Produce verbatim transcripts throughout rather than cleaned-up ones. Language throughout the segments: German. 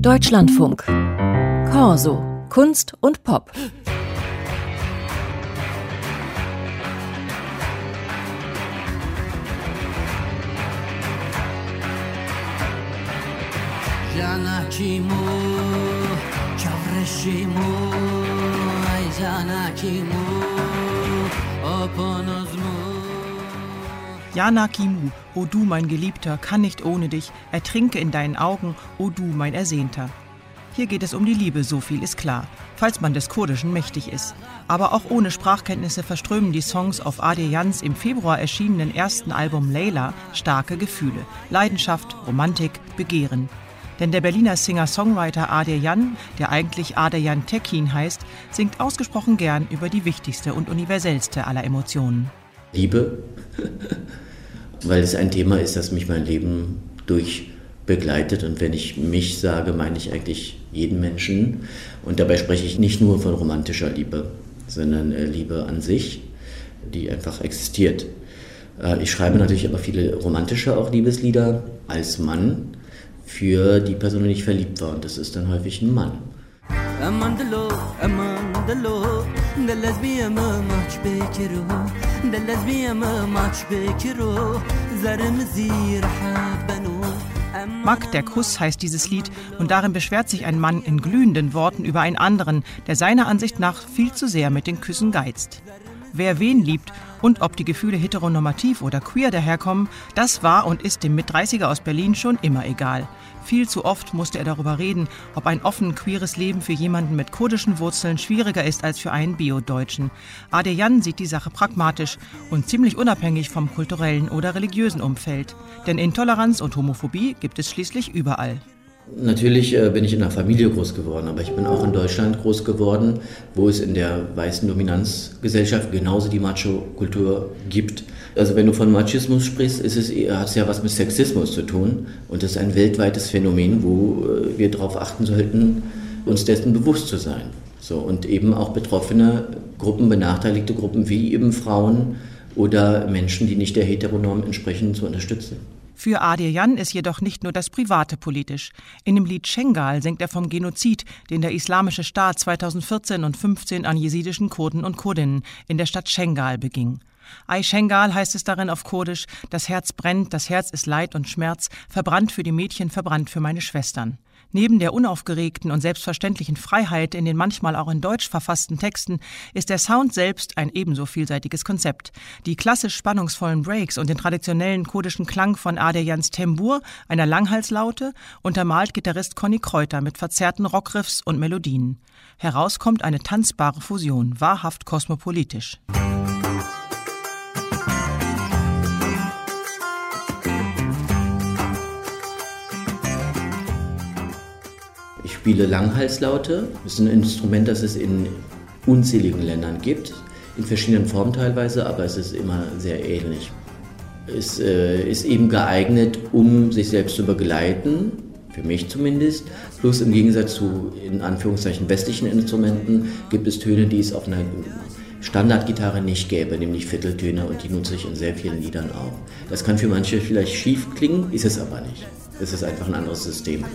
Deutschlandfunk. Corso. Kunst und Pop. Jana Kimu, o du mein Geliebter, kann nicht ohne dich, ertrinke in deinen Augen, o du mein Ersehnter. Hier geht es um die Liebe, so viel ist klar, falls man des Kurdischen mächtig ist. Aber auch ohne Sprachkenntnisse verströmen die Songs auf Adejans im Februar erschienenen ersten Album Leyla starke Gefühle, Leidenschaft, Romantik, Begehren. Denn der Berliner Singer-Songwriter Adejan, der eigentlich Adejan Tekin heißt, singt ausgesprochen gern über die wichtigste und universellste aller Emotionen. Liebe, weil es ein Thema ist, das mich mein Leben durch begleitet. Und wenn ich mich sage, meine ich eigentlich jeden Menschen. Und dabei spreche ich nicht nur von romantischer Liebe, sondern Liebe an sich, die einfach existiert. Ich schreibe natürlich aber viele romantische auch Liebeslieder als Mann für die Person, in die ich verliebt war. Und das ist dann häufig ein Mann. Mag, der Kuss heißt dieses Lied, und darin beschwert sich ein Mann in glühenden Worten über einen anderen, der seiner Ansicht nach viel zu sehr mit den Küssen geizt. Wer wen liebt und ob die Gefühle heteronormativ oder queer daherkommen, das war und ist dem Mit-dreißiger aus Berlin schon immer egal. Viel zu oft musste er darüber reden, ob ein offen queeres Leben für jemanden mit kurdischen Wurzeln schwieriger ist als für einen Bio-Deutschen. Adejan sieht die Sache pragmatisch und ziemlich unabhängig vom kulturellen oder religiösen Umfeld. Denn Intoleranz und Homophobie gibt es schließlich überall. Natürlich äh, bin ich in einer Familie groß geworden, aber ich bin auch in Deutschland groß geworden, wo es in der weißen Dominanzgesellschaft genauso die Macho-Kultur gibt. Also wenn du von Machismus sprichst, ist es, hat es ja was mit Sexismus zu tun. Und das ist ein weltweites Phänomen, wo äh, wir darauf achten sollten, uns dessen bewusst zu sein. So, und eben auch betroffene Gruppen, benachteiligte Gruppen wie eben Frauen oder Menschen, die nicht der Heteronorm entsprechen, zu unterstützen. Für Adejan ist jedoch nicht nur das Private politisch. In dem Lied Schengal singt er vom Genozid, den der Islamische Staat zweitausendvierzehn und fünfzehn an jesidischen Kurden und Kurdinnen in der Stadt Schengal beging. Ay Schengal heißt es darin auf Kurdisch, das Herz brennt, das Herz ist Leid und Schmerz, verbrannt für die Mädchen, verbrannt für meine Schwestern. Neben der unaufgeregten und selbstverständlichen Freiheit in den manchmal auch in Deutsch verfassten Texten ist der Sound selbst ein ebenso vielseitiges Konzept. Die klassisch spannungsvollen Breaks und den traditionellen kurdischen Klang von Adejans Tembur, einer Langhalslaute, untermalt Gitarrist Conny Kräuter mit verzerrten Rockriffs und Melodien. Heraus kommt eine tanzbare Fusion, wahrhaft kosmopolitisch. Ich spiele Langhalslaute. Das ist ein Instrument, das es in unzähligen Ländern gibt, in verschiedenen Formen teilweise, aber es ist immer sehr ähnlich. Es äh, ist eben geeignet, um sich selbst zu begleiten, für mich zumindest. Plus im Gegensatz zu, in Anführungszeichen, westlichen Instrumenten gibt es Töne, die es auf einer Standardgitarre nicht gäbe, nämlich Vierteltöne, und die nutze ich in sehr vielen Liedern auch. Das kann für manche vielleicht schief klingen, ist es aber nicht. Es ist einfach ein anderes System.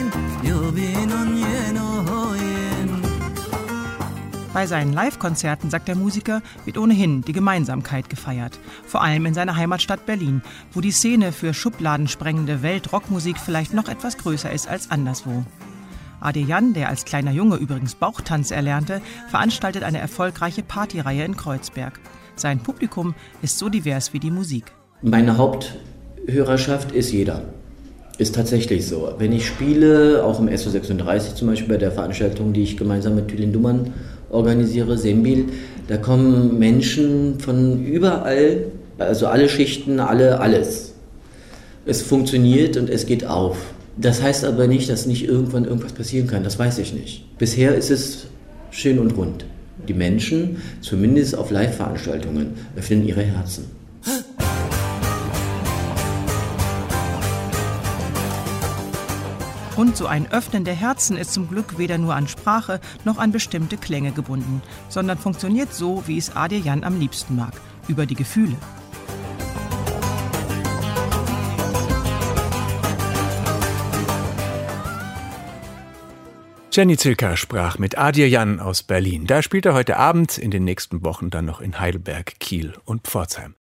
Bei seinen Live-Konzerten, sagt der Musiker, wird ohnehin die Gemeinsamkeit gefeiert. Vor allem in seiner Heimatstadt Berlin, wo die Szene für schubladensprengende Welt-Rockmusik vielleicht noch etwas größer ist als anderswo. Adejan, der als kleiner Junge übrigens Bauchtanz erlernte, veranstaltet eine erfolgreiche Partyreihe in Kreuzberg. Sein Publikum ist so divers wie die Musik. Meine Haupthörerschaft ist jeder. Ist tatsächlich so. Wenn ich spiele, auch im S O sechsunddreißig zum Beispiel, bei der Veranstaltung, die ich gemeinsam mit Tülin Duman organisiere, Sembil, da kommen Menschen von überall, also alle Schichten, alle, alles. Es funktioniert und es geht auf. Das heißt aber nicht, dass nicht irgendwann irgendwas passieren kann, das weiß ich nicht. Bisher ist es schön und rund. Die Menschen, zumindest auf Live-Veranstaltungen, öffnen ihre Herzen. Und so ein Öffnen der Herzen ist zum Glück weder nur an Sprache noch an bestimmte Klänge gebunden, sondern funktioniert so, wie es Adejan am liebsten mag, über die Gefühle. Jenny Zilka sprach mit Adir Jan aus Berlin. Da spielt er heute Abend, in den nächsten Wochen dann noch in Heidelberg, Kiel und Pforzheim.